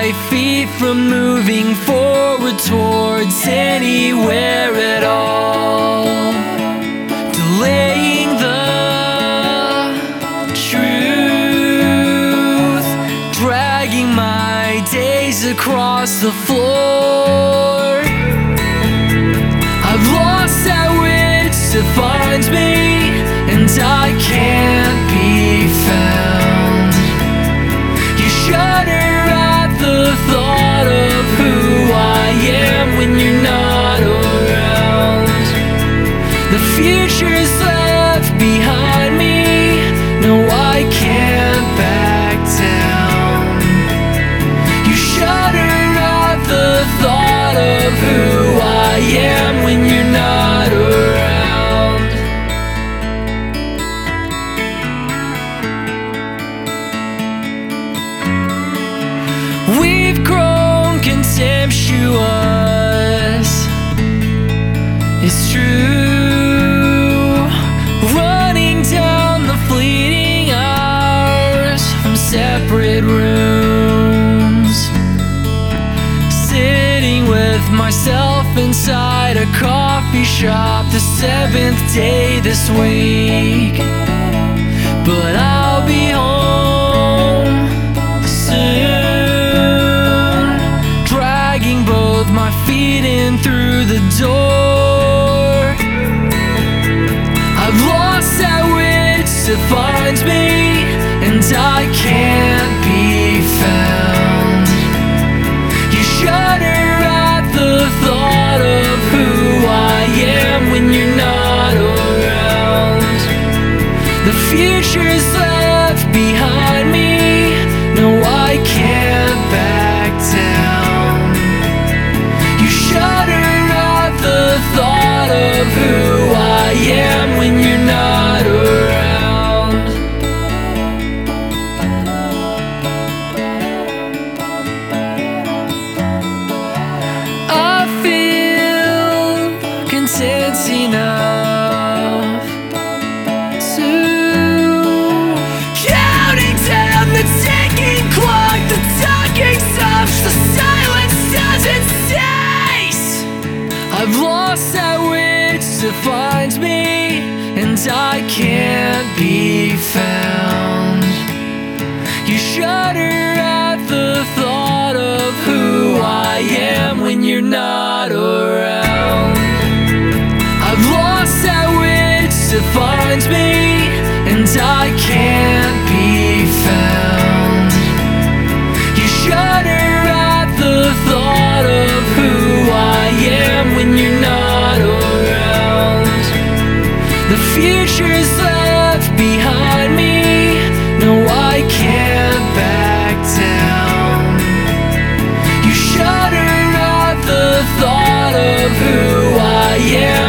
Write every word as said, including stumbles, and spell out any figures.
my feet from moving forward towards anywhere at all. Delaying the truth, dragging my days across the floor. I've lost that which defines me, and I can't be found. You shudder at the thought of who I am when you're not around. The future's left behind me, no, I can't back down. You shudder at the thought of who I am when you're not around. We've grown contemptuous, it's true, running down the fleeting hours from separate rooms, sitting with myself inside a coffee shop the seventh day this week. But I'll be home soon, dragging both my feet in through the door. I've lost that which defines me, and I can't be found. You shudder at the thought of who I am when you're not around. The future's left behind me, no, I can't back down. You shudder at the thought of who I am when you're not around. I feel content enough to counting down the ticking clock, the talking stops, the silence doesn't cease. I've lost that which defines me, and I can't be found. You shudder at the thought of who I am when you're not around. I've lost that which defines me, and I can't be found. You shudder at the thought of who I am when you're not around. The future's left behind me, no, I can't back down. You shudder at the thought of who I am